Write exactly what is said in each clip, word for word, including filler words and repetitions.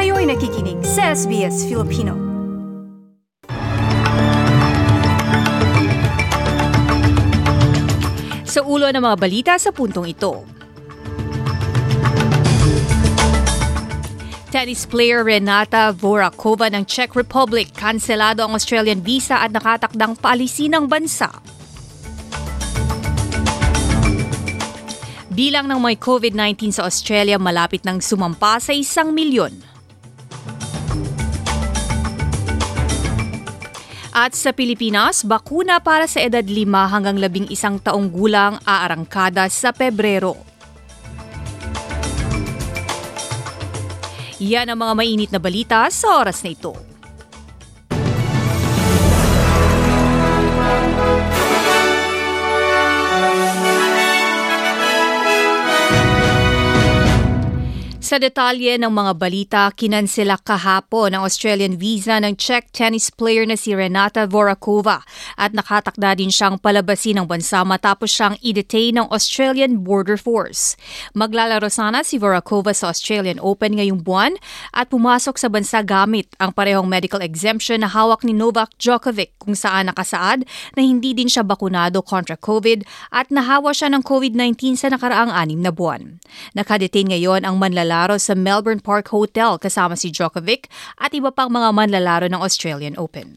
Kayo'y nakikinig sa S B S Filipino. Sa ulo ng mga balita sa puntong ito. Tennis player Renata Vorakova ng Czech Republic, kanselado ang Australian visa at nakatakdang paalisin ng bansa. Bilang ng may COVID nineteen sa Australia malapit nang sumampa sa isang milyon. At sa Pilipinas, bakuna para sa edad lima hanggang labing isang taong gulang aarangkada sa Pebrero. Yan ang mga mainit na balita sa oras na ito. Sa detalye ng mga balita, kinansela kahapon ang Australian visa ng Czech tennis player na si Renata Vorakova at nakatakda din siyang palabasin ng bansa matapos siyang i-detain ng Australian Border Force. Maglalaro sana si Vorakova sa Australian Open ngayong buwan at pumasok sa bansa gamit ang parehong medical exemption na hawak ni Novak Djokovic kung saan nakasaad na hindi din siya bakunado kontra COVID at nahawa siya ng COVID nineteen sa nakaraang anim na buwan. Nakadetain ngayon ang manlalaro sa Melbourne Park Hotel kasama si Djokovic at iba pang mga manlalaro ng Australian Open.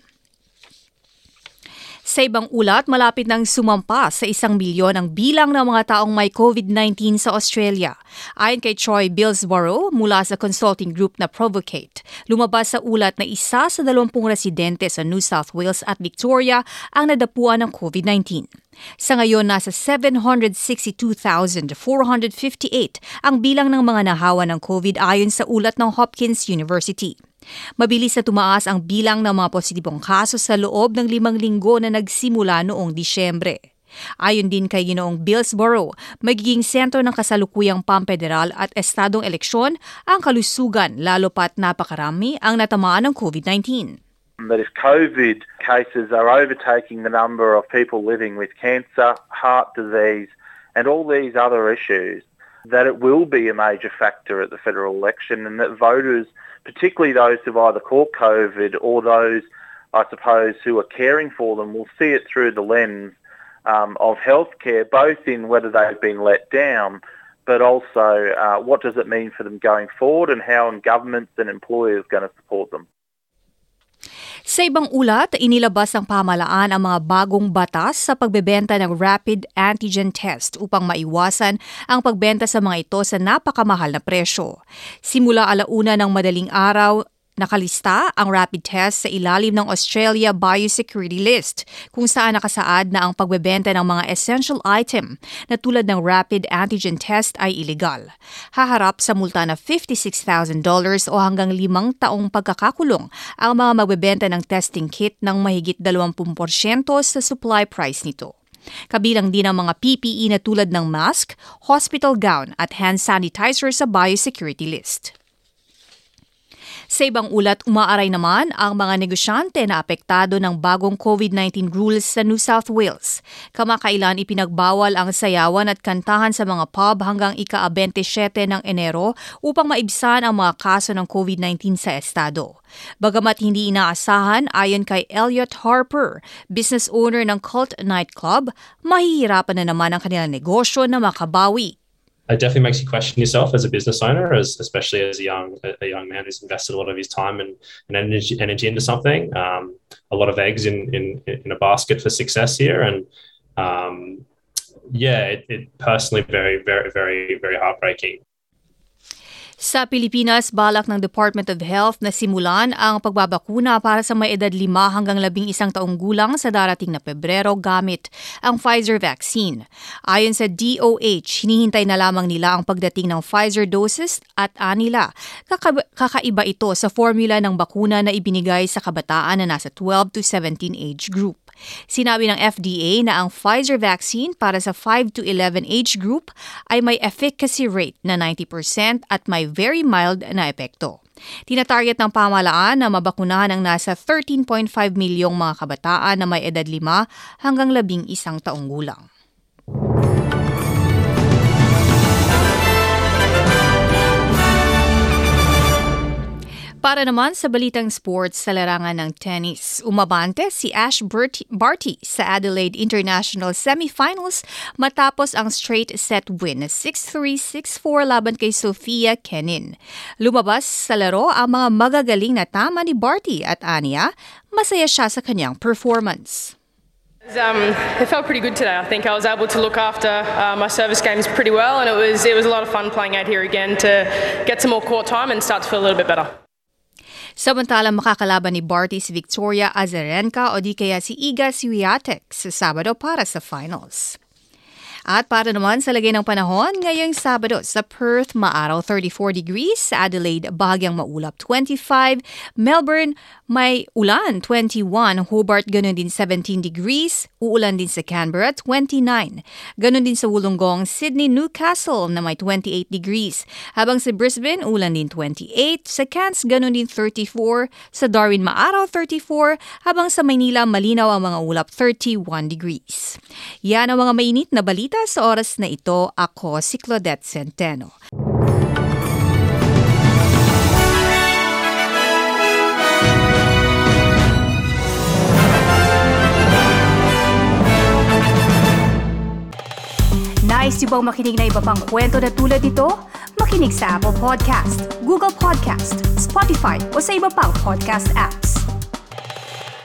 Sa ibang ulat, malapit nang sumampa sa isang milyon ang bilang ng mga taong may COVID nineteen sa Australia. Ayon kay Troy Billsborough mula sa consulting group na Provocate, lumabas sa ulat na isa sa dalawampung residente sa New South Wales at Victoria ang nadapuan ng COVID nineteen. Sa ngayon, nasa seven hundred sixty-two thousand four hundred fifty-eight ang bilang ng mga nahawa ng COVID ayon sa ulat ng Hopkins University. Mabilis na tumaas ang bilang ng mga positibong kaso sa loob ng limang linggo na nagsimula noong Disyembre. Ayon din kay Ginoong Billsborough, magiging sentro ng kasalukuyang pamfederal at estadong eleksyon ang kalusugan lalo pat napakarami ang natamaan ng COVID nineteen. That if COVID cases are overtaking the number of people living with cancer, heart disease and all these other issues, that it will be a major factor at the federal election and that voters, particularly those who've either caught COVID or those, I suppose, who are caring for them, will see it through the lens um, of healthcare, both in whether they've been let down, but also uh, what does it mean for them going forward and how governments and employers are going to support them. Sa ibang ulat, inilabas ng pamahalaan ang mga bagong batas sa pagbebenta ng rapid antigen test upang maiwasan ang pagbenta sa mga ito sa napakamahal na presyo. Simula alauna ng madaling araw, nakalista ang rapid test sa ilalim ng Australia Biosecurity List kung saan nakasaad na ang pagbebenta ng mga essential item na tulad ng rapid antigen test ay illegal. Haharap sa multa na fifty-six thousand dollars o hanggang limang taong pagkakakulong ang mga magbebenta ng testing kit ng mahigit twenty percent sa supply price nito. Kabilang din ang mga P P E na tulad ng mask, hospital gown at hand sanitizer sa biosecurity list. Sa ibang ulat, umaaray naman ang mga negosyante na apektado ng bagong COVID nineteen rules sa New South Wales. Kamakailan ipinagbawal ang sayawan at kantahan sa mga pub hanggang ika-twenty-seven ng Enero upang maibsan ang mga kaso ng COVID nineteen sa estado. Bagamat hindi inaasahan, ayon kay Elliot Harper, business owner ng Cult Nightclub, mahihirapan na naman ang kanilang negosyo na makabawi. It definitely makes you question yourself as a business owner, as especially as a young a young man who's invested a lot of his time and, and energy, energy into something. Um, a lot of eggs in, in, in a basket for success here, and um, yeah, it, it personally very very very very heartbreaking. Sa Pilipinas, balak ng Department of Health na simulan ang pagbabakuna para sa may edad lima hanggang labing isang taong gulang sa darating na Pebrero gamit ang Pfizer vaccine. Ayon sa D O H, hinihintay na lamang nila ang pagdating ng Pfizer doses at anila. Kaka- kakaiba ito sa formula ng bakuna na ibinigay sa kabataan na nasa twelve to seventeen age group. Sinabi ng F D A na ang Pfizer vaccine para sa five to eleven age group ay may efficacy rate na ninety percent at may very mild na epekto. Tinatarget ng pamahalaan na mabakunahan ang nasa thirteen point five milyong mga kabataan na may edad lima hanggang labing isang taong gulang. Para naman sa balitang sports sa larangan ng tennis, umabante si Ash Barty sa Adelaide International Semifinals matapos ang straight set win na six three, six four laban kay Sofia Kenin. Lumabas sa laro ang mga magagaling na tama ni Barty at aniya, masaya siya sa kanyang performance. Um, it felt pretty good today. I think I was able to look after uh, my service games pretty well, and it was it was a lot of fun playing out here again to get some more court time and start to feel a little bit better. Samantalang makakalaban ni Barty si Victoria Azarenka o di kaya si Iga Swiatek sa Sabado para sa finals. At para naman sa lagay ng panahon, ngayong Sabado sa Perth, maaraw thirty-four degrees, sa Adelaide, bahagyang maulap twenty-five, Melbourne, may ulan twenty-one, Hobart, ganun din seventeen degrees, uulan din sa Canberra twenty-nine, ganun din sa Wollongong, Sydney, Newcastle na may twenty-eight degrees, habang sa Brisbane, ulan din twenty-eight, sa Cairns, ganun din thirty-four, sa Darwin, maaraw thirty-four, habang sa Maynila, malinaw ang mga ulap thirty-one degrees. Yan ang mga mainit na balita sa oras na ito. Ako si Claudette Centeno. Nice yung bang makinig na iba pang kwento na tulad ito? Makinig sa Apple Podcast, Google Podcast, Spotify o sa iba pang podcast apps.